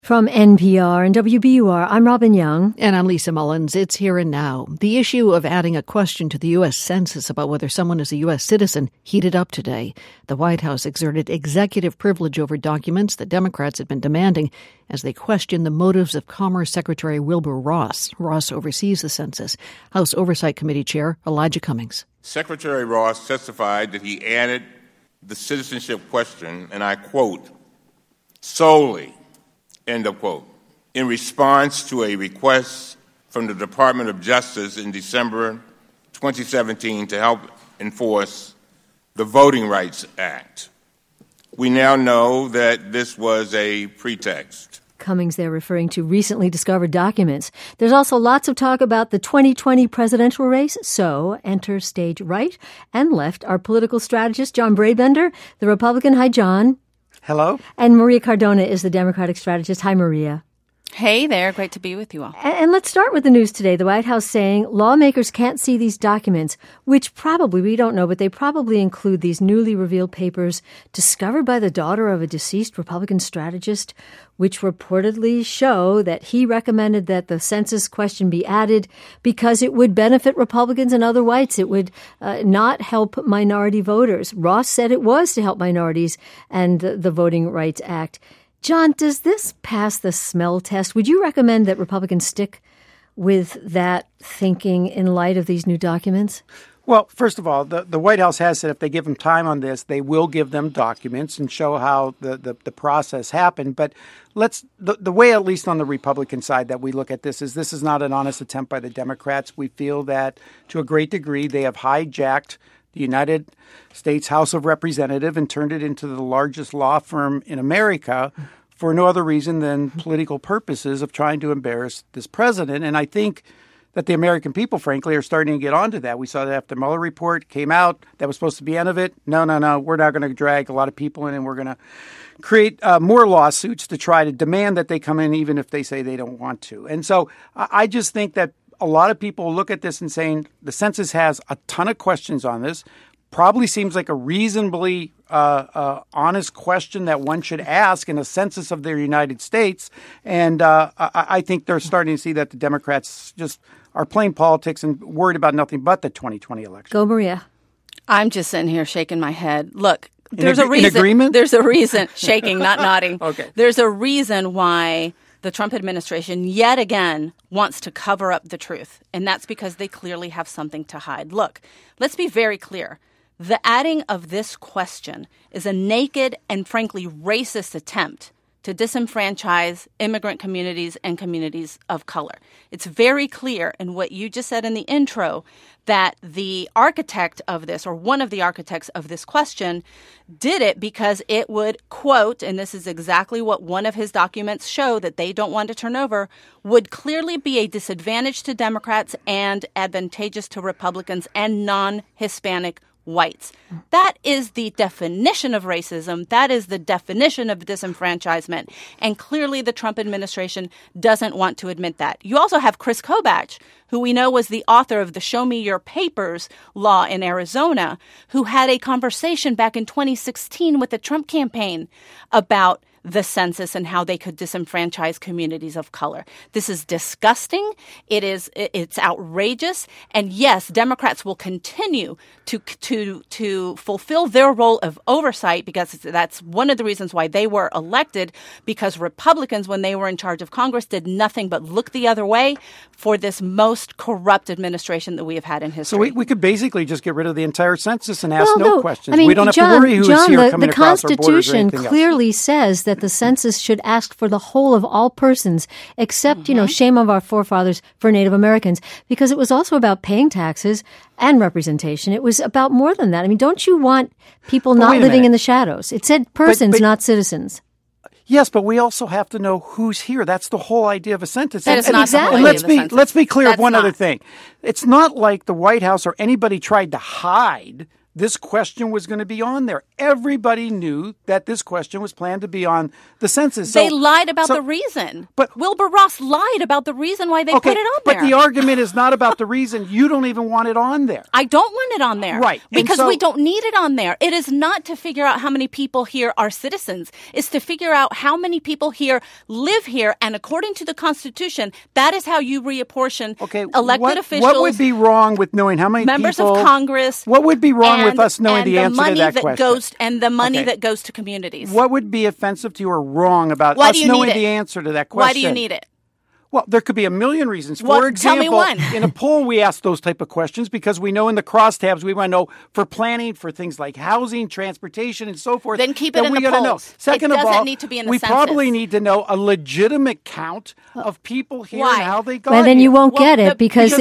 From NPR and WBUR, I'm Robin Young. And I'm Lisa Mullins. It's Here and Now. The issue of adding a question to the U.S. Census about whether someone is a U.S. citizen heated up today. The White House exerted executive privilege over documents that Democrats had been demanding as they questioned the motives of Commerce Secretary Wilbur Ross. Ross oversees the census. House Oversight Committee Chair Elijah Cummings. Secretary Ross testified that he added the citizenship question, and I quote, solely, end of quote, in response to a request from the Department of Justice in December 2017 to help enforce the Voting Rights Act. We now know that this was a pretext. Cummings there referring to recently discovered documents. There's also lots of talk about the 2020 presidential race. So enter stage right and left our political strategist, John Brabender, the Republican. Hi, John. Hello. And Maria Cardona is the Democratic strategist. Hi, Maria. Hey there. Great to be with you all. And let's start with the news today. The White House saying lawmakers can't see these documents, which probably, we don't know, but they probably include these newly revealed papers discovered by the daughter of a deceased Republican strategist, which reportedly show that he recommended that the census question be added because it would benefit Republicans and other whites. It would not help minority voters. Ross said it was to help minorities and the Voting Rights Act. John, does this pass the smell test? Would you recommend that Republicans stick with that thinking in light of these new documents? Well, first of all, the White House has said if they give them time on this, they will give them documents and show how the process happened. But the way, at least on the Republican side, that we look at this is not an honest attempt by the Democrats. We feel that to a great degree they have hijacked the United States House of Representatives and turned it into the largest law firm in America for no other reason than political purposes of trying to embarrass this president. And I think that the American people, frankly, are starting to get onto that. We saw that after the Mueller report came out. That was supposed to be the end of it. No. We're not going to drag a lot of people in, and we're going to create more lawsuits to try to demand that they come in, even if they say they don't want to. And so I just think that a lot of people look at this and saying the census has a ton of questions on this. Probably seems like a reasonably honest question that one should ask in a census of the United States. And I think they're starting to see that the Democrats just are playing politics and worried about nothing but the 2020 election. Go, Maria. I'm just sitting here shaking my head. Look, there's a reason. In agreement? There's a reason. Shaking, not nodding. Okay. There's a reason why the Trump administration yet again wants to cover up the truth. And that's because they clearly have something to hide. Look, let's be very clear. The adding of this question is a naked and frankly racist attempt to disenfranchise immigrant communities and communities of color. It's very clear in what you just said in the intro that the architect of this, or one of the architects of this question, did it because it would, quote, and this is exactly what one of his documents show that they don't want to turn over, would clearly be a disadvantage to Democrats and advantageous to Republicans and non-Hispanic whites. That is the definition of racism. That is the definition of disenfranchisement. And clearly the Trump administration doesn't want to admit that. You also have Chris Kobach, who we know was the author of the Show Me Your Papers law in Arizona, who had a conversation back in 2016 with the Trump campaign about the census and how they could disenfranchise communities of color. This is disgusting. It's outrageous. And yes, Democrats will continue to fulfill their role of oversight because that's one of the reasons why they were elected, because Republicans, when they were in charge of Congress, did nothing but look the other way for this most corrupt administration that we have had in history. So we could basically just get rid of the entire census and ask questions. I mean, we don't have to worry who is here coming across our borders or anything else. The Constitution clearly says that the census should ask for the whole of all persons, except, shame of our forefathers for Native Americans, because it was also about paying taxes and representation. It was about more than that. I mean, don't you want people not living in the shadows? It said persons, not citizens. Yes, but we also have to know who's here. That's the whole idea of a census. That is not the whole idea of a census. Let's be clear of one other thing. It's not like the White House or anybody tried to hide this question was going to be on there. Everybody knew that this question was planned to be on the census. They lied about the reason. But Wilbur Ross lied about the reason why they put it on there. But the argument is not about the reason. You don't even want it on there. I don't want it on there. Right. Because we don't need it on there. It is not to figure out how many people here are citizens. It's to figure out how many people here live here. And according to the Constitution, that is how you reapportion elected officials. What would be wrong with knowing how many members people, of Congress? What would be wrong with us knowing the answer to that question? And the money that goes to communities. What would be offensive to you or wrong about us knowing the answer to that question? Why do you need it? Well, there could be a million reasons. For example, tell me one. In a poll, we ask those type of questions because we know in the crosstabs we want to know for planning for things like housing, transportation, and so forth. Then keep it in the polls. Know. Second it of doesn't all, need to be in the we census. probably need to know a legitimate count of people here and how they got Well, then here. you won't get it because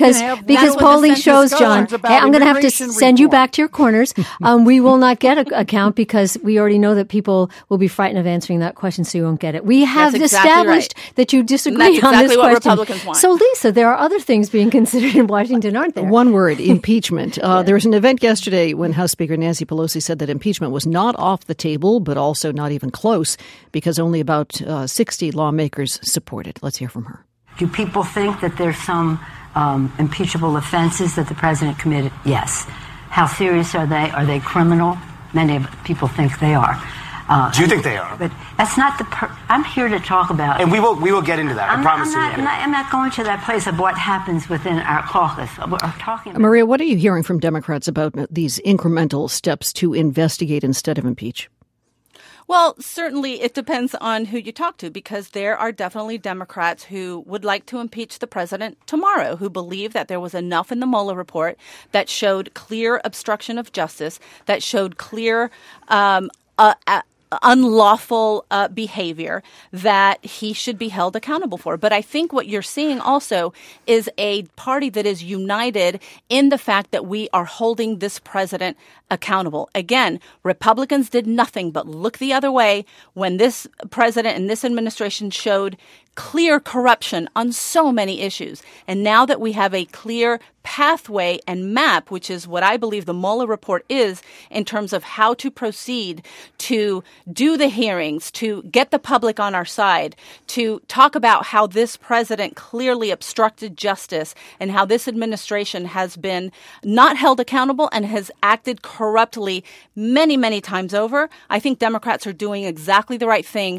polling shows, John. Hey, I'm going to have to send you back to your corners. We will not get a count because we already know that people will be frightened of answering that question, so you won't get it. We have established that you disagree on this question. Want. So, Lisa, there are other things being considered in Washington, aren't there? One word, impeachment. There was an event yesterday when House Speaker Nancy Pelosi said that impeachment was not off the table, but also not even close, because only about 60 lawmakers support it. Let's hear from her. Do people think that there's some impeachable offenses that the president committed? Yes. How serious are they? Are they criminal? Many people think they are. Do you think they are? But that's not I'm here to talk about. And we will get into that. I promise you. I'm not going to that place of what happens within our caucus. We're talking about. Maria, what are you hearing from Democrats about these incremental steps to investigate instead of impeach? Well, certainly it depends on who you talk to, because there are definitely Democrats who would like to impeach the president tomorrow, who believe that there was enough in the Mueller report that showed clear obstruction of justice, that showed clear unlawful behavior that he should be held accountable for. But I think what you're seeing also is a party that is united in the fact that we are holding this president accountable. Again, Republicans did nothing but look the other way when this president and this administration showed clear corruption on so many issues. And now that we have a clear pathway and map, which is what I believe the Mueller report is in terms of how to proceed to do the hearings, to get the public on our side, to talk about how this president clearly obstructed justice and how this administration has been not held accountable and has acted corruptly many, many times over. I think Democrats are doing exactly the right thing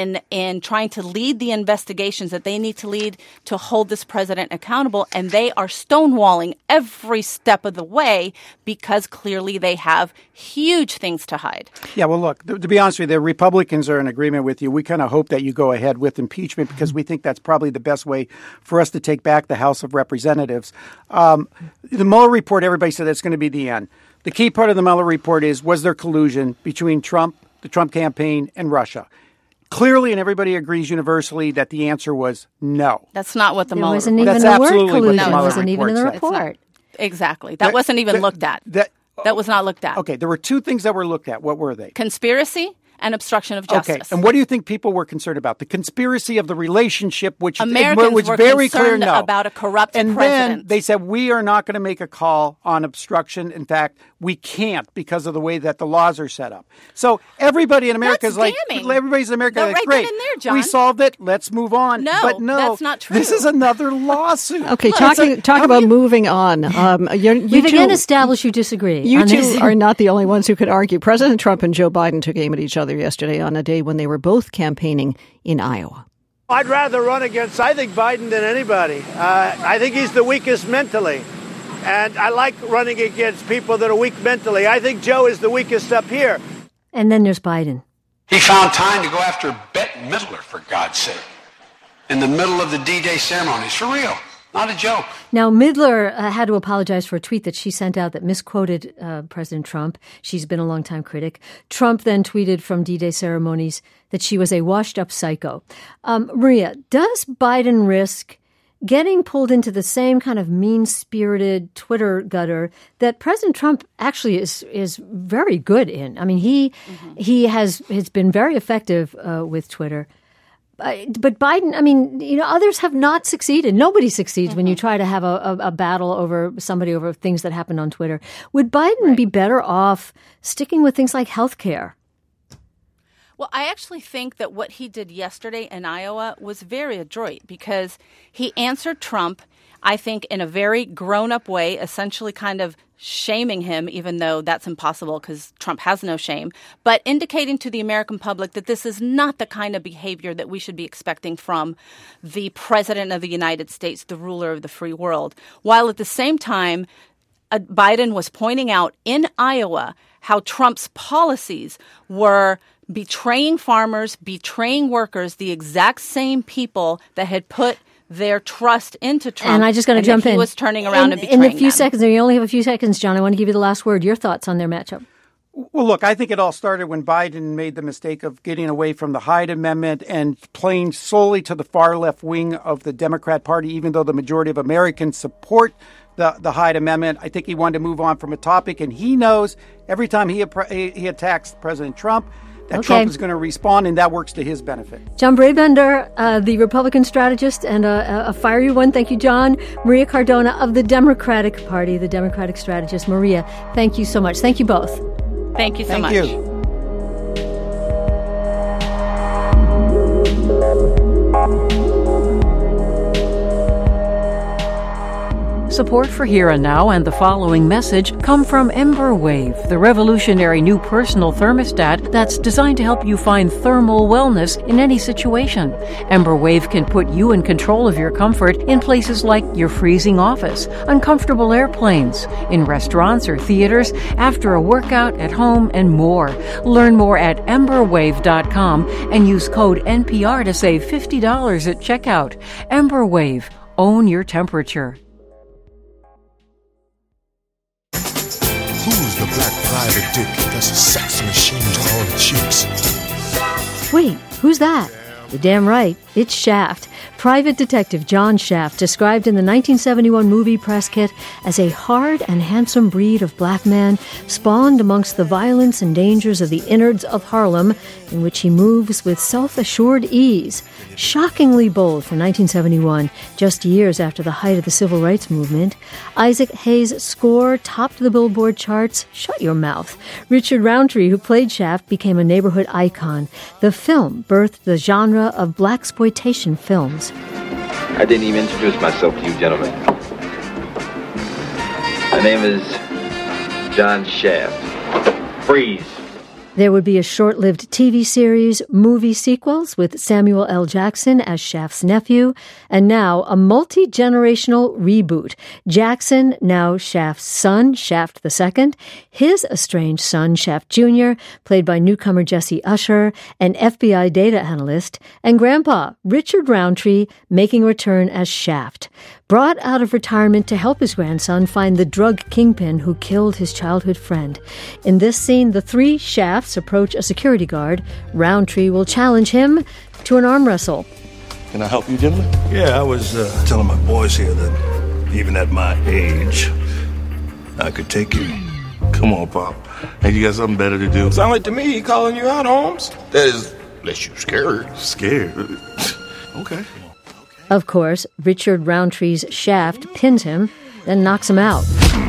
in trying to lead the investigations that they need to lead to hold this president accountable, and they are stonewalling every step of the way because clearly they have huge things to hide. Yeah, well, look, to be honest with you, the Republicans are in agreement with you. We kind of hope that you go ahead with impeachment because we think that's probably the best way for us to take back the House of Representatives. The Mueller report, everybody said that's going to be the end. The key part of the Mueller report is, was there collusion between Trump, the Trump campaign, and Russia? Clearly, and everybody agrees universally that the answer was no. That's not what the Mueller report. It wasn't even a word collusion. It wasn't even in the report. Exactly. That wasn't even looked at. That was not looked at. Okay, there were two things that were looked at. What were they? Conspiracy and obstruction of justice. Okay, and what do you think people were concerned about? The conspiracy of the relationship, which Americans was were very clear concerned about a corrupt and president. And then they said, we are not going to make a call on obstruction. In fact, we can't because of the way that the laws are set up. So everybody in America is like, everybody's in America is like, great, in there, John. we solved it, let's move on. No, that's not true. This is another lawsuit. Okay, talk about moving on. We've again established you disagree. You two are not the only ones who could argue. President Trump and Joe Biden took aim at each other yesterday on a day when they were both campaigning in Iowa. I'd rather run against, I think, Biden than anybody. I think he's the weakest mentally. And I like running against people that are weak mentally. I think Joe is the weakest up here. And then there's Biden. He found time to go after Bette Midler, for God's sake, in the middle of the D-Day ceremonies. For real. Not a joke. Now, Midler had to apologize for a tweet that she sent out that misquoted President Trump. She's been a longtime critic. Trump then tweeted from D-Day ceremonies that she was a washed-up psycho. Maria, does Biden risk getting pulled into the same kind of mean-spirited Twitter gutter that President Trump actually is very good in? I mean, he has been very effective with Twitter. But Biden, I mean, others have not succeeded. Nobody succeeds when you try to have a battle over things that happened on Twitter. Would Biden be better off sticking with things like health care? Well, I actually think that what he did yesterday in Iowa was very adroit because he answered Trump, I think, in a very grown-up way, essentially kind of shaming him, even though that's impossible because Trump has no shame, but indicating to the American public that this is not the kind of behavior that we should be expecting from the President of the United States, the ruler of the free world, while at the same time, Biden was pointing out in Iowa how Trump's policies were betraying farmers, betraying workers, the exact same people that had put their trust into Trump. And I just got to jump in. He was turning around and betraying in the few them. seconds, we only have a few seconds, John. I want to give you the last word. Your thoughts on their matchup? Well, look, I think it all started when Biden made the mistake of getting away from the Hyde Amendment and playing solely to the far left wing of the Democrat Party, even though the majority of Americans support the Hyde Amendment. I think he wanted to move on from a topic, and he knows every time he attacks President Trump, that Trump is going to respond, and that works to his benefit. John Brabender, the Republican strategist, and a fiery one. Thank you, John. Maria Cardona of the Democratic Party, the Democratic strategist. Maria, thank you so much. Thank you both. Thank you so much. Thank you. Support for Here and Now and the following message come from EmberWave, the revolutionary new personal thermostat that's designed to help you find thermal wellness in any situation. EmberWave can put you in control of your comfort in places like your freezing office, uncomfortable airplanes, in restaurants or theaters, after a workout, at home, and more. Learn more at emberwave.com and use code NPR to save $50 at checkout. EmberWave. Own your temperature. Who's the black private dick that's a sex machine to all the chicks? Wait, who's that? You're damn right. It's Shaft. Private Detective John Shaft, described in the 1971 movie press kit as a hard and handsome breed of black man spawned amongst the violence and dangers of the innards of Harlem, in which he moves with self-assured ease. Shockingly bold for 1971, just years after the height of the civil rights movement. Isaac Hayes' score topped the Billboard charts. Shut your mouth. Richard Roundtree, who played Shaft, became a neighborhood icon. The film birthed the genre of blaxploitation films. I didn't even introduce myself to you gentlemen. My name is John Shaft. Freeze. There would be a short-lived TV series, movie sequels with Samuel L. Jackson as Shaft's nephew, and now a multi-generational reboot. Jackson, now Shaft's son, Shaft II, his estranged son, Shaft Jr., played by newcomer Jesse Usher, an FBI data analyst, and Grandpa, Richard Roundtree, making a return as Shaft. Brought out of retirement to help his grandson find the drug kingpin who killed his childhood friend. In this scene, the three Shafts approach a security guard. Roundtree will challenge him to an arm wrestle. Can I help you, gentlemen? Yeah, I was telling my boys here that even at my age, I could take you. Come on, Pop. Hey, you got something better to do? Sound like to me he calling you out, Holmes. That is, unless you scared. Scared? Okay. Of course, Richard Roundtree's Shaft pins him, then knocks him out.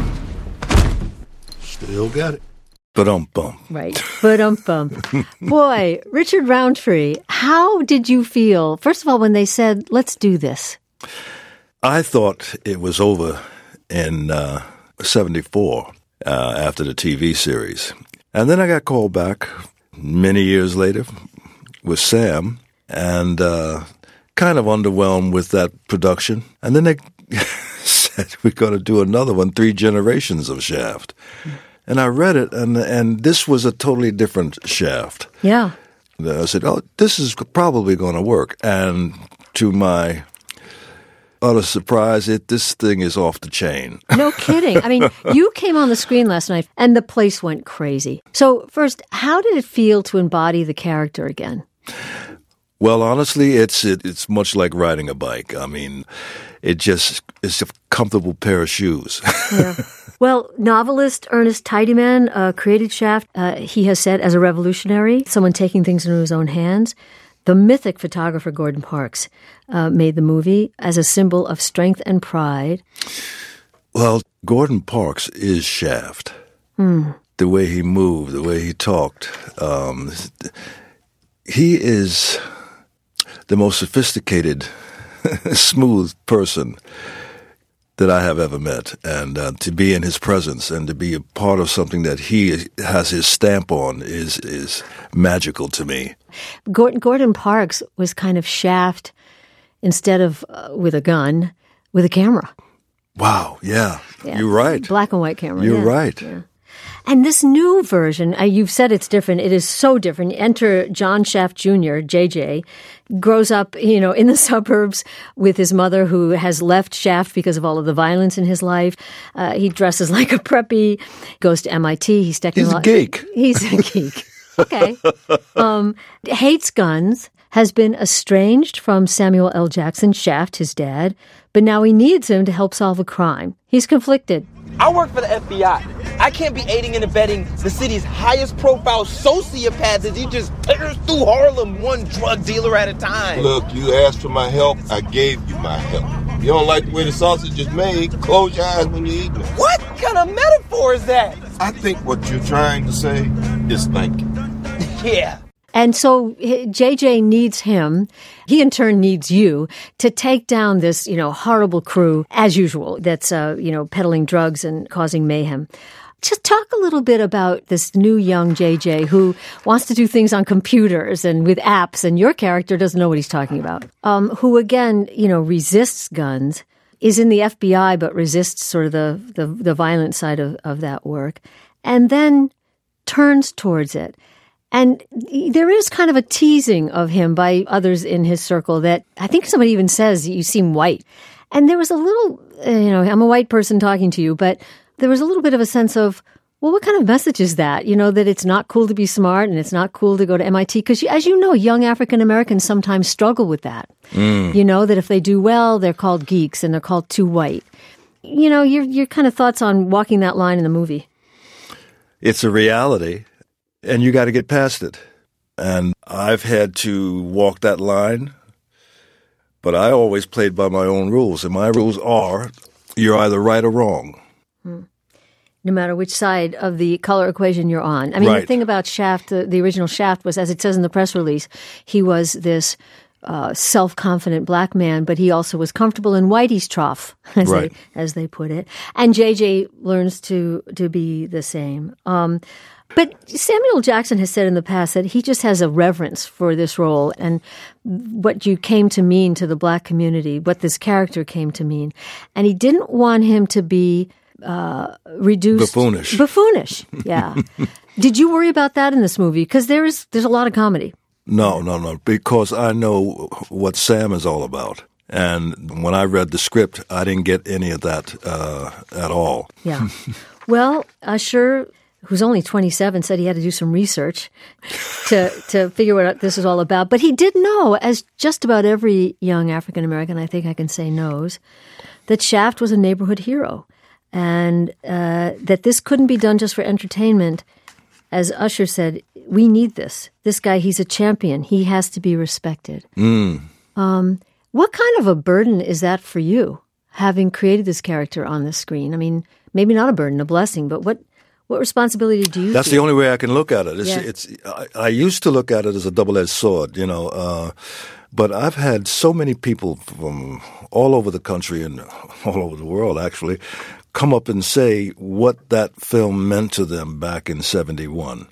Still got it. Ba-dum-bum. Right. Ba-dum-bum. Boy, Richard Roundtree, how did you feel, first of all, when they said, let's do this? I thought it was over in 74 after the TV series. And then I got called back many years later with Sam, and kind of underwhelmed with that production. And then they said, we're going to do another one, 3 Generations of Shaft. And I read it, and this was a totally different Shaft. Yeah. And I said, oh, this is probably going to work. And to my utter surprise, this thing is off the chain. No kidding. I mean, you came on the screen last night, and the place went crazy. So first, how did it feel to embody the character again? Well, honestly, it's much like riding a bike. I mean, it's a comfortable pair of shoes. Yeah. Well, novelist Ernest Tidyman created Shaft, he has said, as a revolutionary, someone taking things into his own hands. The mythic photographer Gordon Parks made the movie as a symbol of strength and pride. Well, Gordon Parks is Shaft. The way he moved, the way he talked. He is the most sophisticated, smooth person that I have ever met. And to be in his presence and to be a part of something that he has his stamp on is magical to me. Gordon Parks was kind of Shaft instead of with a gun, with a camera. Wow, yeah. You're right. Black and white camera. You're right. Yeah. And this new version, you've said it's different. It is so different. Enter John Shaft Jr., JJ, grows up, in the suburbs with his mother who has left Shaft because of all of the violence in his life. He dresses like a preppy, goes to MIT. He's a geek. He's a geek. Okay. Hates guns, has been estranged from Samuel L. Jackson, Shaft, his dad, but now he needs him to help solve a crime. He's conflicted. I work for the FBI. I can't be aiding and abetting the city's highest profile sociopaths as he just tears through Harlem one drug dealer at a time. Look, you asked for my help, I gave you my help. You don't like the way the sausage is made, close your eyes when you're eating it. What kind of metaphor is that? I think what you're trying to say is thank you. Yeah. And so JJ needs him. He in turn needs you to take down this, horrible crew as usual that's, peddling drugs and causing mayhem. Just talk a little bit about this new young JJ who wants to do things on computers and with apps, and your character doesn't know what he's talking about. Who again, resists guns, is in the FBI but resists sort of the violent side of that work, and then turns towards it. And there is kind of a teasing of him by others in his circle that I think somebody even says, you seem white. And there was a little, I'm a white person talking to you, but there was a little bit of a sense of, well, what kind of message is that? That it's not cool to be smart and it's not cool to go to MIT. Because as you know, young African Americans sometimes struggle with that. That if they do well, they're called geeks and they're called too white. Your kind of thoughts on walking that line in the movie. It's a reality. And you got to get past it. And I've had to walk that line, but I always played by my own rules. And my rules are, you're either right or wrong. No matter which side of the color equation you're on. I mean, right. The thing about Shaft, the original Shaft was, as it says in the press release, he was this self-confident black man, but he also was comfortable in Whitey's trough, as they put it. And JJ learns to be the same. But Samuel Jackson has said in the past that he just has a reverence for this role and what you came to mean to the black community, what this character came to mean. And he didn't want him to be reduced. Buffoonish, yeah. Did you worry about that in this movie? Because there's a lot of comedy. No, because I know what Sam is all about. And when I read the script, I didn't get any of that at all. Yeah. Well, Usher, who's only 27, said he had to do some research to figure what this is all about. But he did know, as just about every young African-American, I think I can say, knows, that Shaft was a neighborhood hero and that this couldn't be done just for entertainment. As Usher said, we need this. This guy, he's a champion. He has to be respected. What kind of a burden is that for you, having created this character on the screen? I mean, maybe not a burden, a blessing, but what responsibility do you That's feel? the only way I can look at it. I used to look at it as a double-edged sword, but I've had so many people from all over the country and all over the world, actually, come up and say what that film meant to them back in 1971.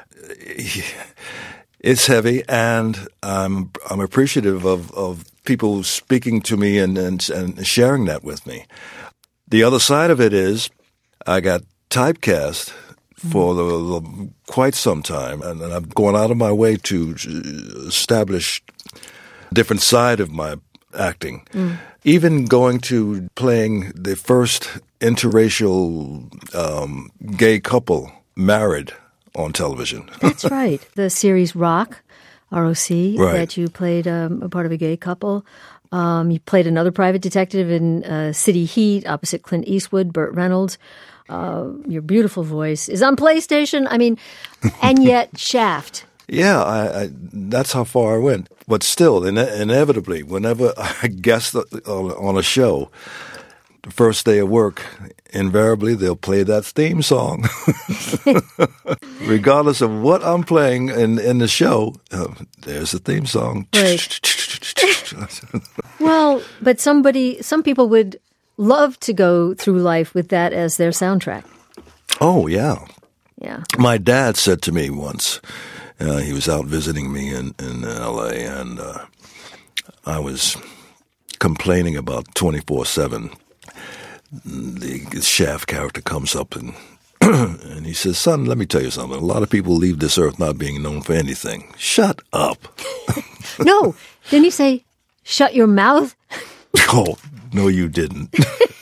It's heavy, and I'm appreciative of people speaking to me and sharing that with me. The other side of it is I got typecast for quite some time, and I've gone out of my way to establish a different side of my acting. Even going to playing the first interracial gay couple married on television. That's right. The series Rock, R-O-C, right. That you played a part of a gay couple. You played another private detective in City Heat opposite Clint Eastwood, Burt Reynolds. Your beautiful voice is on PlayStation. I mean, and yet Shaft. Yeah, that's how far I went. But still, inevitably, whenever I guest on a show, the first day of work, invariably they'll play that theme song. Regardless of what I'm playing in the show, there's the theme song. Right. Well, but some people would love to go through life with that as their soundtrack. Oh, yeah. Yeah. My dad said to me once, he was out visiting me in L.A., and I was complaining about 24/7. The Shaft character comes up and and he says, "Son, let me tell you something. A lot of people leave this earth not being known for anything." Shut up. No. Didn't he say, "Shut your mouth"? Oh, no, you didn't.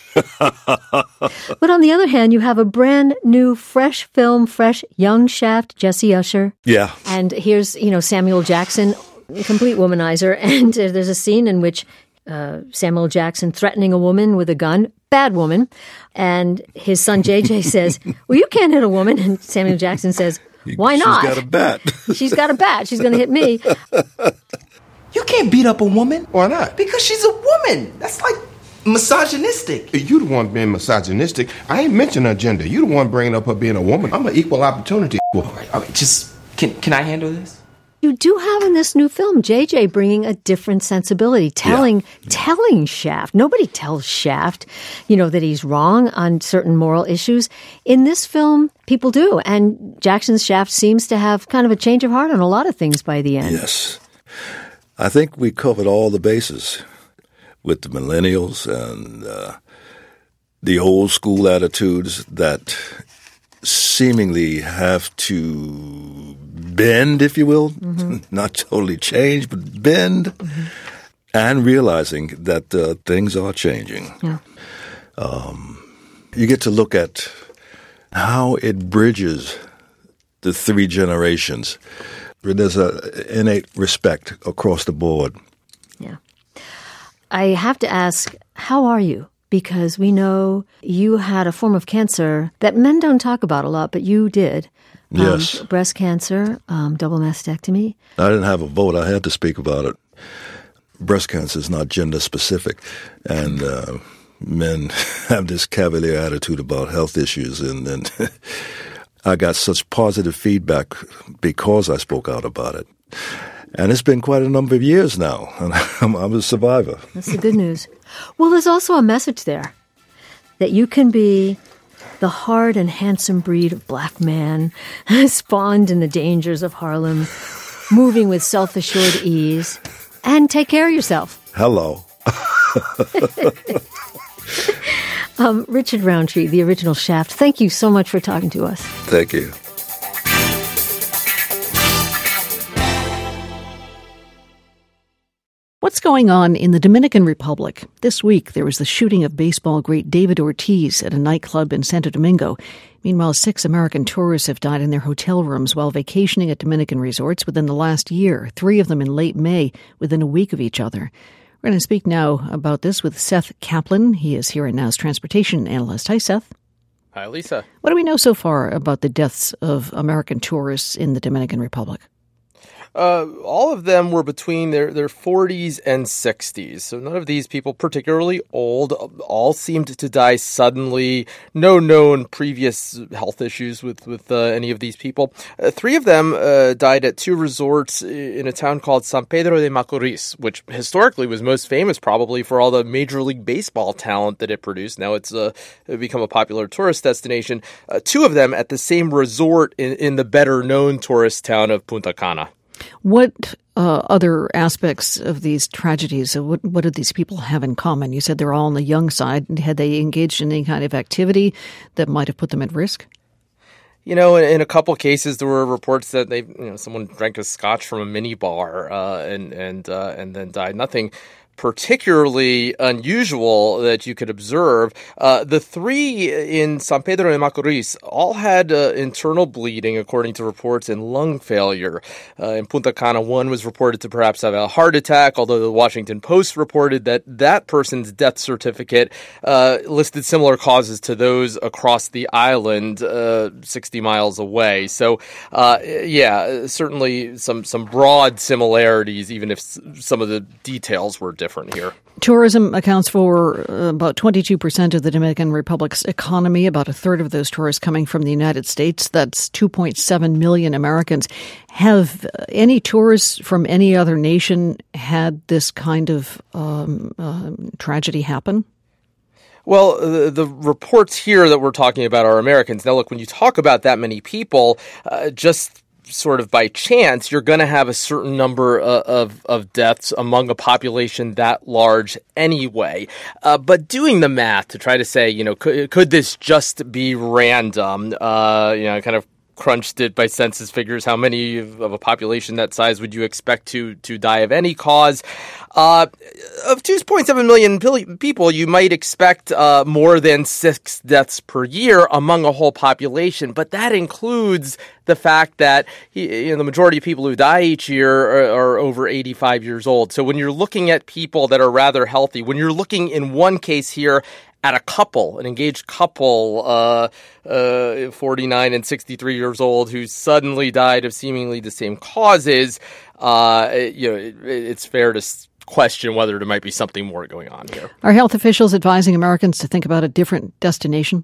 But on the other hand, you have a brand new, fresh film, fresh young Shaft, Jesse Usher. Yeah. And here's, Samuel Jackson, complete womanizer. And there's a scene in which Samuel Jackson threatening a woman with a gun, bad woman. And his son JJ says, "Well, you can't hit a woman." And Samuel Jackson says, "Why not? She's got a bat." She's got a bat. She's going to hit me. You can't beat up a woman. Why not? Because she's a woman. That's like misogynistic. You the one being misogynistic. I ain't mentioning her gender. You the one bringing up her being a woman. I'm an equal opportunity. All right, just, can I handle this? You do have in this new film, JJ bringing a different sensibility, telling Shaft. Nobody tells Shaft, that he's wrong on certain moral issues. In this film, people do. And Jackson's Shaft seems to have kind of a change of heart on a lot of things by the end. Yes. I think we covered all the bases with the millennials and the old school attitudes that seemingly have to bend, if you will, not totally change, but bend, and realizing that things are changing. Yeah. You get to look at how it bridges the three generations. There's an innate respect across the board. Yeah. I have to ask, how are you? Because we know you had a form of cancer that men don't talk about a lot, but you did. Yes. Breast cancer, double mastectomy. I didn't have a vote. I had to speak about it. Breast cancer is not gender specific, and men have this cavalier attitude about health issues, and I got such positive feedback because I spoke out about it. And it's been quite a number of years now, and I'm a survivor. That's the good news. Well, there's also a message there that you can be the hard and handsome breed of black man, spawned in the dangers of Harlem, moving with self-assured ease, and take care of yourself. Hello. Richard Roundtree, the original Shaft, thank you so much for talking to us. Thank you. What's going on in the Dominican Republic? This week, there was the shooting of baseball great David Ortiz at a nightclub in Santo Domingo. Meanwhile, 6 American tourists have died in their hotel rooms while vacationing at Dominican resorts within the last year, 3 of them in late May, within a week of each other. We're going to speak now about this with Seth Kaplan. He is Here and Now's transportation analyst. Hi, Seth. Hi, Lisa. What do we know so far about the deaths of American tourists in the Dominican Republic? All of them were between their 40s and 60s. So none of these people particularly old. All seemed to die suddenly. No known previous health issues with any of these people. 3 of them died at 2 resorts in a town called San Pedro de Macorís, which historically was most famous probably for all the Major League Baseball talent that it produced. Now it's become a popular tourist destination. 2 of them at the same resort in the better-known tourist town of Punta Cana. What other aspects of these tragedies, what did these people have in common? You said they're all on the young side. Had they engaged in any kind of activity that might have put them at risk? In a couple cases, there were reports that someone drank a scotch from a mini bar and then died. Nothing particularly unusual that you could observe. The three in San Pedro de Macorís all had internal bleeding, according to reports, and lung failure. In Punta Cana, one was reported to perhaps have a heart attack, although the Washington Post reported that person's death certificate listed similar causes to those across the island 60 miles away. So, certainly some broad similarities, even if some of the details were different here. Tourism accounts for about 22% of the Dominican Republic's economy, about a third of those tourists coming from the United States. That's 2.7 million Americans. Have any tourists from any other nation had this kind of tragedy happen? Well, the reports here that we're talking about are Americans. Now, look, when you talk about that many people, just sort of by chance, you're going to have a certain number of deaths among a population that large anyway. But doing the math to try to say, could this just be random? Kind of crunched it by census figures. How many of a population that size would you expect to die of any cause? Of 2.7 million people, you might expect more than 6 deaths per year among a whole population. But that includes the fact that the majority of people who die each year are over 85 years old. So when you're looking at people that are rather healthy, when you're looking in one case here at a couple, an engaged couple, 49 and 63 years old, who suddenly died of seemingly the same causes, it's fair to question whether there might be something more going on here. Are health officials advising Americans to think about a different destination?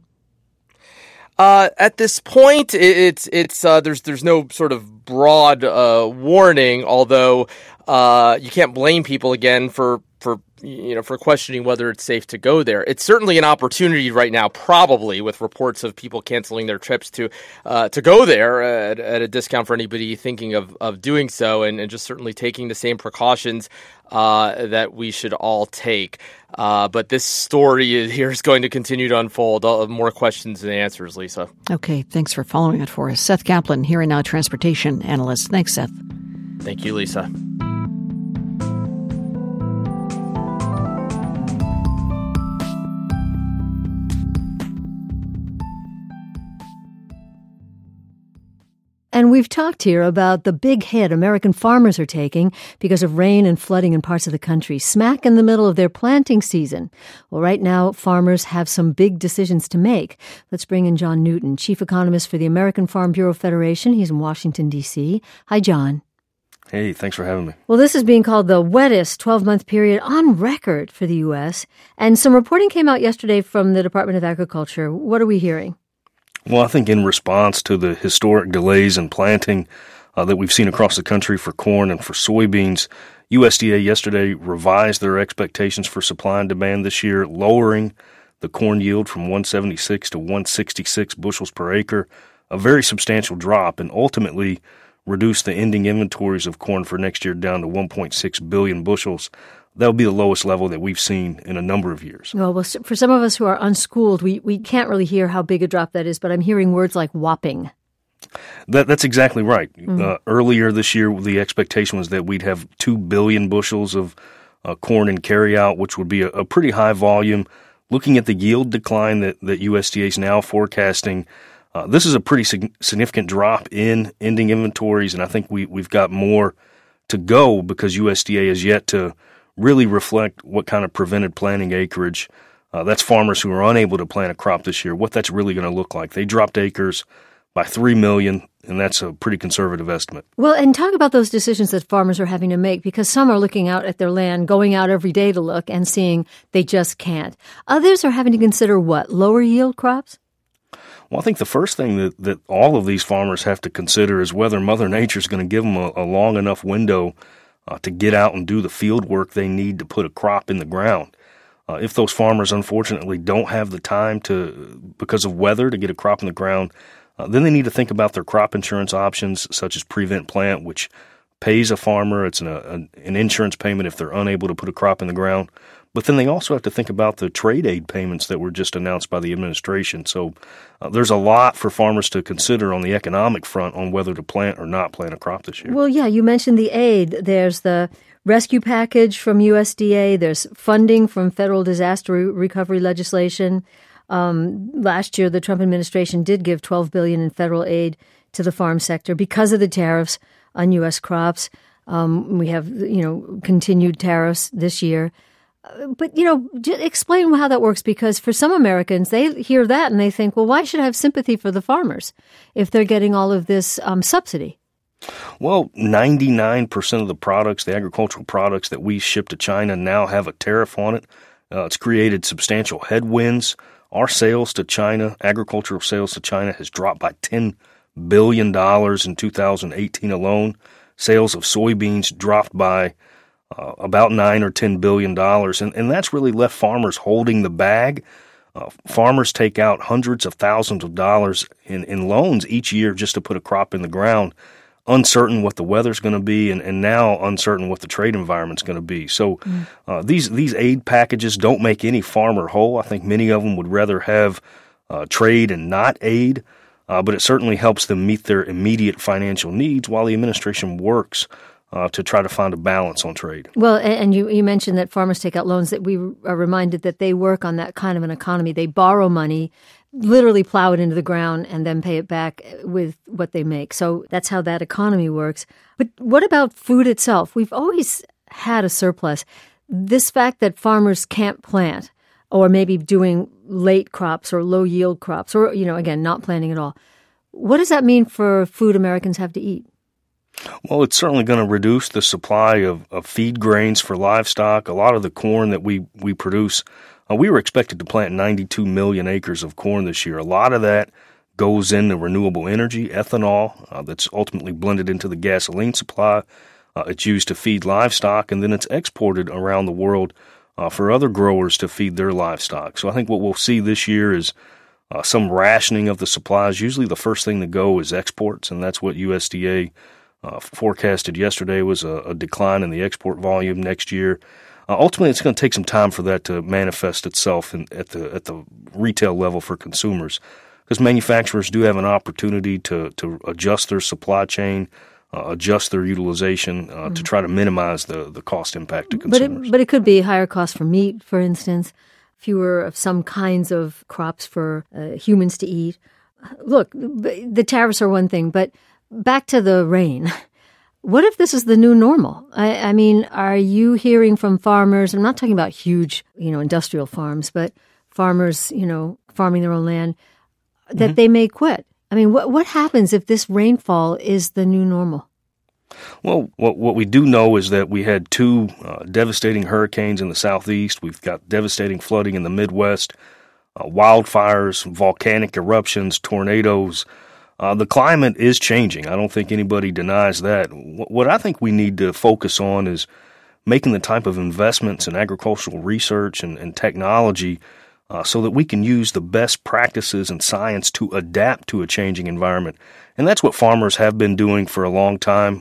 At this point, there's no sort of broad warning, although you can't blame people again for questioning whether it's safe to go there. It's certainly an opportunity right now, probably with reports of people canceling their trips to go there at a discount for anybody thinking of doing so, and just certainly taking the same precautions that we should all take. But this story here is going to continue to unfold. More questions than answers, Lisa. Okay, thanks for following it for us. Seth Kaplan, Here and Now transportation analyst. Thanks, Seth. Thank you, Lisa. And we've talked here about the big hit American farmers are taking because of rain and flooding in parts of the country, smack in the middle of their planting season. Well, right now, farmers have some big decisions to make. Let's bring in John Newton, chief economist for the American Farm Bureau Federation. He's in Washington, D.C. Hi, John. Hey, thanks for having me. Well, this is being called the wettest 12-month period on record for the U.S., and some reporting came out yesterday from the Department of Agriculture. What are we hearing? Well, I think in response to the historic delays in planting that we've seen across the country for corn and for soybeans, USDA yesterday revised their expectations for supply and demand this year, lowering the corn yield from 176 to 166 bushels per acre, a very substantial drop, and ultimately reduced the ending inventories of corn for next year down to 1.6 billion bushels. That'll be the lowest level that we've seen in a number of years. Well, for some of us who are unschooled, we can't really hear how big a drop that is, but I'm hearing words like whopping. That's exactly right. Mm-hmm. Earlier this year, the expectation was that we'd have 2 billion bushels of corn in carryout, which would be a pretty high volume. Looking at the yield decline that USDA is now forecasting, this is a pretty significant drop in ending inventories, and I think we've got more to go because USDA is yet to really reflect what kind of prevented planting acreage. That's farmers who are unable to plant a crop this year, what that's really going to look like. They dropped acres by 3 million, and that's a pretty conservative estimate. Well, and talk about those decisions that farmers are having to make, because some are looking out at their land, going out every day to look and seeing they just can't. Others are having to consider what? Lower yield crops? Well, I think the first thing that all of these farmers have to consider is whether Mother Nature is going to give them a long enough window to get out and do the field work they need to put a crop in the ground. If those farmers, unfortunately, don't have the time because of weather, to get a crop in the ground, then they need to think about their crop insurance options, such as Prevent Plant, which pays a farmer. It's an insurance payment if they're unable to put a crop in the ground. But then they also have to think about the trade aid payments that were just announced by the administration. So there's a lot for farmers to consider on the economic front on whether to plant or not plant a crop this year. Well, yeah, you mentioned the aid. There's the rescue package from USDA. There's funding from federal disaster recovery legislation. Last year, the Trump administration did give $12 billion in federal aid to the farm sector because of the tariffs on U.S. crops. We have, continued tariffs this year. But, explain how that works, because for some Americans, they hear that and they think, well, why should I have sympathy for the farmers if they're getting all of this subsidy? Well, 99% of the products, the agricultural products that we ship to China now have a tariff on it. It's created substantial headwinds. Our sales to China, agricultural sales to China, has dropped by $10 billion in 2018 alone. Sales of soybeans dropped by about $9 or $10 billion, and that's really left farmers holding the bag. Farmers take out hundreds of thousands of dollars in loans each year just to put a crop in the ground, uncertain what the weather's going to be, and now uncertain what the trade environment's going to be. So these aid packages don't make any farmer whole. I think many of them would rather have trade and not aid, but it certainly helps them meet their immediate financial needs while the administration works to try to find a balance on trade. Well, and you mentioned that farmers take out loans, that we are reminded that they work on that kind of an economy. They borrow money, literally plow it into the ground, and then pay it back with what they make. So that's how that economy works. But what about food itself? We've always had a surplus. This fact that farmers can't plant, or maybe doing late crops or low yield crops, or, again, not planting at all. What does that mean for food Americans have to eat? Well, it's certainly going to reduce the supply of feed grains for livestock. A lot of the corn that we produce, we were expected to plant 92 million acres of corn this year. A lot of that goes into renewable energy, ethanol, that's ultimately blended into the gasoline supply. It's used to feed livestock, and then it's exported around the world for other growers to feed their livestock. So I think what we'll see this year is some rationing of the supplies. Usually the first thing to go is exports, and that's what USDA forecasted yesterday, was a decline in the export volume next year. Ultimately, it's going to take some time for that to manifest itself at the retail level for consumers, because manufacturers do have an opportunity to adjust their supply chain, adjust their utilization to try to minimize the cost impact to consumers. But it could be higher cost for meat, for instance, fewer of some kinds of crops for humans to eat. Look, the tariffs are one thing, but back to the rain. What if this is the new normal? I mean, are you hearing from farmers? I'm not talking about huge, industrial farms, but farmers, farming their own land, that they may quit. I mean, what happens if this rainfall is the new normal? Well, what we do know is that we had two devastating hurricanes in the southeast. We've got devastating flooding in the Midwest, wildfires, volcanic eruptions, tornadoes. The climate is changing. I don't think anybody denies that. What I think we need to focus on is making the type of investments in agricultural research and technology so that we can use the best practices and science to adapt to a changing environment. And that's what farmers have been doing for a long time,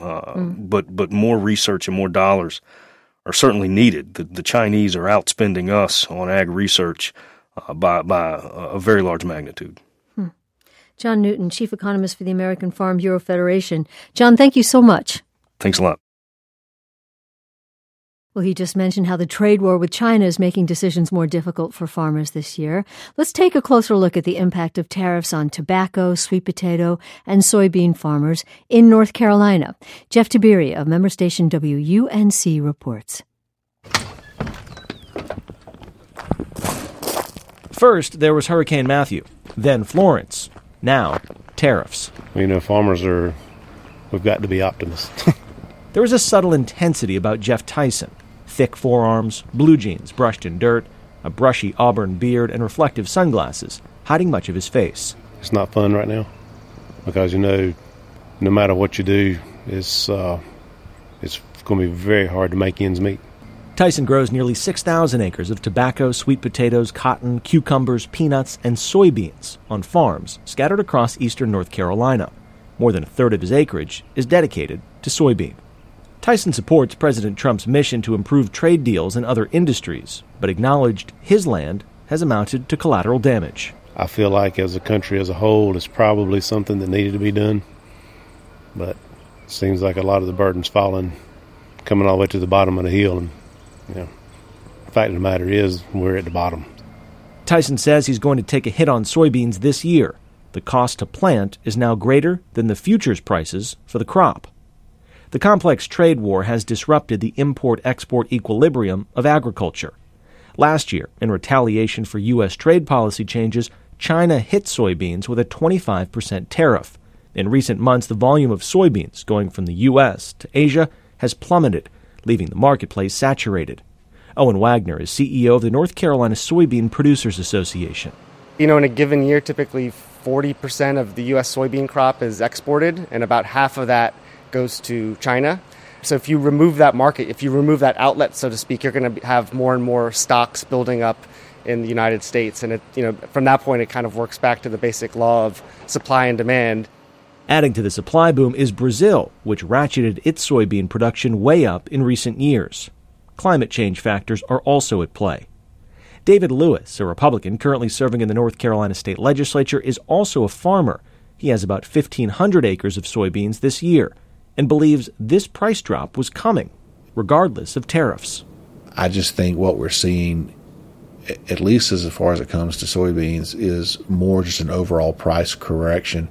but more research and more dollars are certainly needed. The Chinese are outspending us on ag research by a very large magnitude. John Newton, Chief Economist for the American Farm Bureau Federation. John, thank you so much. Thanks a lot. Well, he just mentioned how the trade war with China is making decisions more difficult for farmers this year. Let's take a closer look at the impact of tariffs on tobacco, sweet potato, and soybean farmers in North Carolina. Jeff Tiberi of member station WUNC reports. First, there was Hurricane Matthew, then Florence. Now, tariffs. Farmers we've got to be optimists. There was a subtle intensity about Jeff Tyson. Thick forearms, blue jeans brushed in dirt, a brushy auburn beard, and reflective sunglasses, hiding much of his face. It's not fun right now because, no matter what you do, it's going to be very hard to make ends meet. Tyson grows nearly 6,000 acres of tobacco, sweet potatoes, cotton, cucumbers, peanuts, and soybeans on farms scattered across eastern North Carolina. More than a third of his acreage is dedicated to soybean. Tyson supports President Trump's mission to improve trade deals in other industries, but acknowledged his land has amounted to collateral damage. I feel like as a country as a whole, it's probably something that needed to be done, but it seems like a lot of the burden's falling, coming all the way to the bottom of the hill, and the fact of the matter is we're at the bottom. Tyson says he's going to take a hit on soybeans this year. The cost to plant is now greater than the futures prices for the crop. The complex trade war has disrupted the import-export equilibrium of agriculture. Last year, in retaliation for U.S. trade policy changes, China hit soybeans with a 25% tariff. In recent months, the volume of soybeans going from the U.S. to Asia has plummeted, leaving the marketplace saturated. Owen Wagner is CEO of the North Carolina Soybean Producers Association. In a given year, typically 40% of the U.S. soybean crop is exported, and about half of that goes to China. So if you remove that market, if you remove that outlet, so to speak, you're going to have more and more stocks building up in the United States. And from that point, it kind of works back to the basic law of supply and demand. Adding to the supply boom is Brazil, which ratcheted its soybean production way up in recent years. Climate change factors are also at play. David Lewis, a Republican currently serving in the North Carolina state legislature, is also a farmer. He has about 1,500 acres of soybeans this year and believes this price drop was coming, regardless of tariffs. I just think what we're seeing, at least as far as it comes to soybeans, is more just an overall price correction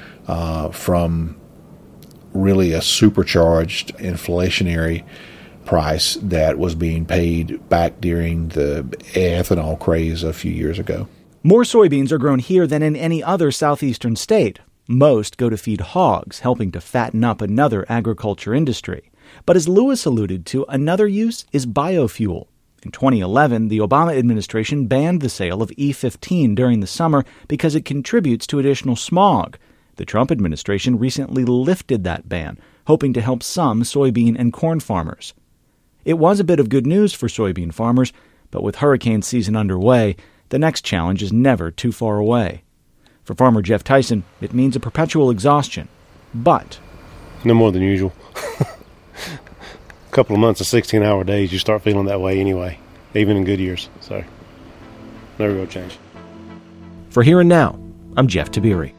from really a supercharged inflationary price that was being paid back during the ethanol craze a few years ago. More soybeans are grown here than in any other southeastern state. Most go to feed hogs, helping to fatten up another agriculture industry. But as Lewis alluded to, another use is biofuel. In 2011, the Obama administration banned the sale of E15 during the summer because it contributes to additional smog. The Trump administration recently lifted that ban, hoping to help some soybean and corn farmers. It was a bit of good news for soybean farmers, but with hurricane season underway, the next challenge is never too far away. For farmer Jeff Tyson, it means a perpetual exhaustion, but no more than usual. A couple of months of 16-hour days, you start feeling that way anyway, even in good years. So, never going to change. For Here and Now, I'm Jeff Tabiri.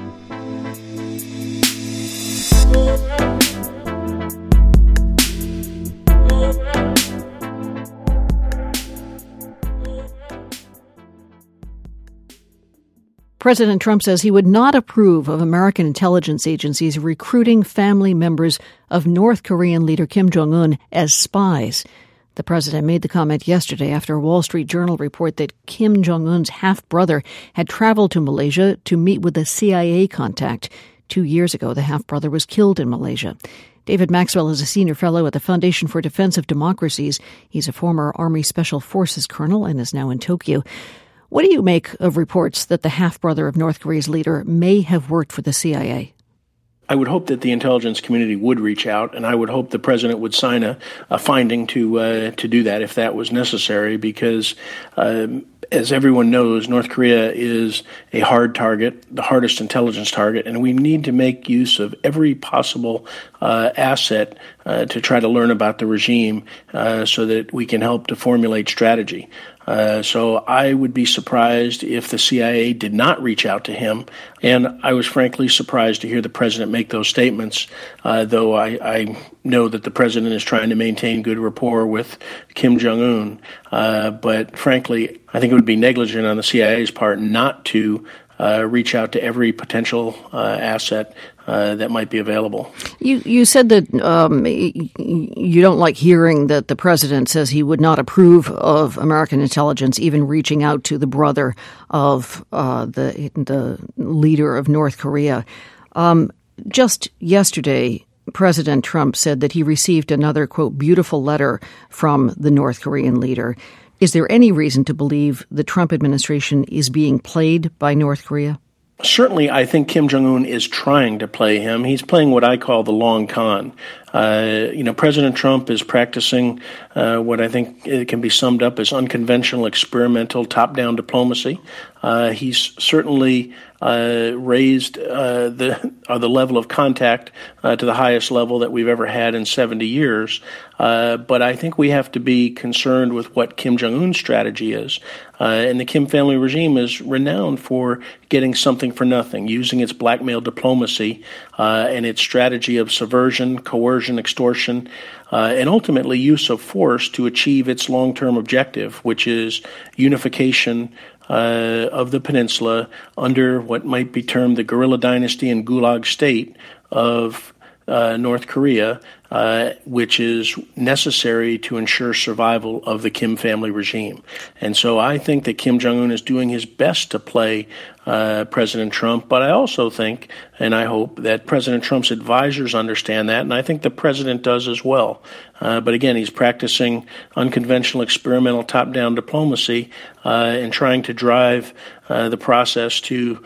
President Trump says he would not approve of American intelligence agencies recruiting family members of North Korean leader Kim Jong-un as spies. The president made the comment yesterday after a Wall Street Journal report that Kim Jong-un's half-brother had traveled to Malaysia to meet with a CIA contact. 2 years ago, the half-brother was killed in Malaysia. David Maxwell is a senior fellow at the Foundation for Defense of Democracies. He's a former Army Special Forces colonel and is now in Tokyo. What do you make of reports that the half-brother of North Korea's leader may have worked for the CIA? I would hope that the intelligence community would reach out, and I would hope the president would sign a finding to do that if that was necessary, because as everyone knows, North Korea is a hard target, the hardest intelligence target, and we need to make use of every possible asset to try to learn about the regime so that we can help to formulate strategy. So I would be surprised if the CIA did not reach out to him, and I was frankly surprised to hear the president make those statements, though I know that the president is trying to maintain good rapport with Kim Jong-un. But frankly, I think it would be negligent on the CIA's part not to reach out to every potential asset that might be available. You said that you don't like hearing that the president says he would not approve of American intelligence even reaching out to the brother of the leader of North Korea. Just yesterday, President Trump said that he received another, quote, beautiful letter from the North Korean leader. Is there any reason to believe the Trump administration is being played by North Korea? Certainly, I think Kim Jong-un is trying to play him. He's playing what I call the long con. President Trump is practicing what I think it can be summed up as unconventional, experimental, top-down diplomacy. He's certainly raised the level of contact to the highest level that we've ever had in 70 years. But I think we have to be concerned with what Kim Jong-un's strategy is. And the Kim family regime is renowned for getting something for nothing, using its blackmail diplomacy and its strategy of subversion, coercion, extortion, and ultimately use of force to achieve its long-term objective, which is unification of the peninsula under what might be termed the guerrilla dynasty and gulag state of North Korea, which is necessary to ensure survival of the Kim family regime. And so I think that Kim Jong-un is doing his best to play President Trump, but I also think, and I hope, that President Trump's advisors understand that, and I think the president does as well. But again, he's practicing unconventional experimental top-down diplomacy and trying to drive the process to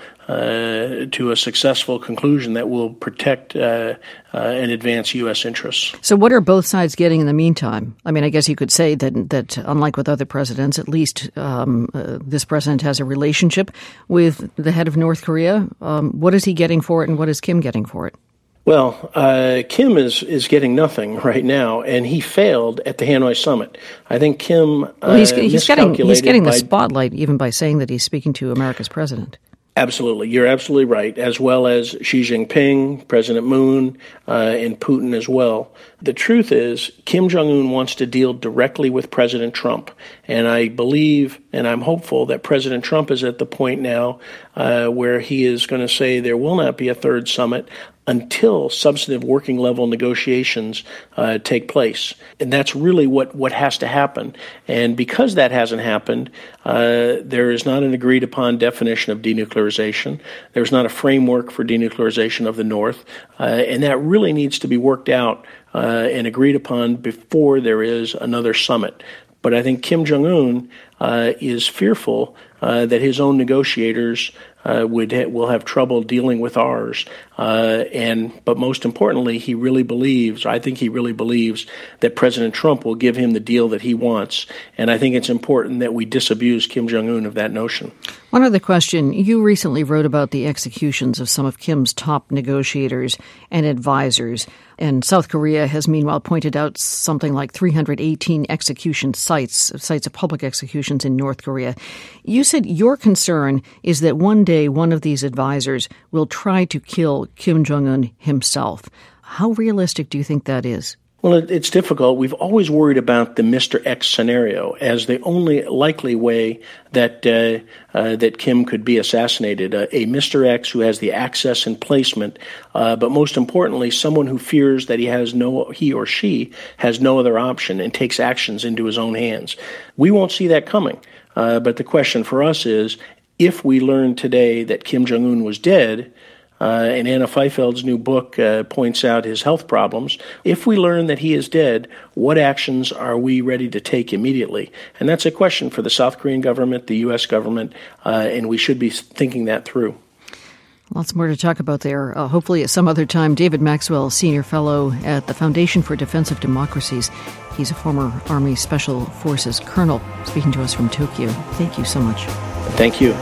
a successful conclusion that will protect and advance U.S. interests. So what are both sides getting in the meantime? I mean, I guess you could say that unlike with other presidents, at least this president has a relationship with the head of North Korea. What is he getting for it, and what is Kim getting for it? Well, Kim is getting nothing right now, and he failed at the Hanoi summit. I think Kim he's getting the spotlight even by saying that he's speaking to America's president. Absolutely. You're absolutely right, as well as Xi Jinping, President Moon, and Putin as well. The truth is, Kim Jong-un wants to deal directly with President Trump. And I believe, and I'm hopeful, that President Trump is at the point now where he is going to say there will not be a third summit until substantive working level negotiations take place. And that's really what has to happen. And because that hasn't happened, there is not an agreed upon definition of denuclearization. There's not a framework for denuclearization of the North. And that really needs to be worked out and agreed upon before there is another summit. But I think Kim Jong-un is fearful that his own negotiators will have trouble dealing with ours. But most importantly, I think he really believes that President Trump will give him the deal that he wants. And I think it's important that we disabuse Kim Jong-un of that notion. One other question. You recently wrote about the executions of some of Kim's top negotiators and advisors. And South Korea has meanwhile pointed out something like 318 execution sites of public executions in North Korea. You said your concern is that one day one of these advisors will try to kill Kim Jong-un himself. How realistic do you think that is? Well, it's difficult. We've always worried about the Mr. X scenario as the only likely way that Kim could be assassinated. A Mr. X who has the access and placement, but most importantly, someone who fears that he or she has no other option and takes actions into his own hands. We won't see that coming. But the question for us is, if we learn today that Kim Jong-un was dead, and Anna Feifeld's new book points out his health problems. If we learn that he is dead, what actions are we ready to take immediately? And that's a question for the South Korean government, the U.S. government, and we should be thinking that through. Lots more to talk about there. Hopefully at some other time. David Maxwell, Senior Fellow at the Foundation for Defense of Democracies. He's a former Army Special Forces colonel speaking to us from Tokyo. Thank you so much. Thank you.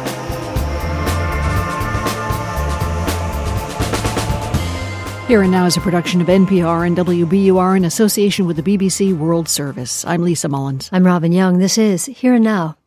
Here and Now is a production of NPR and WBUR in association with the BBC World Service. I'm Lisa Mullins. I'm Robin Young. This is Here and Now.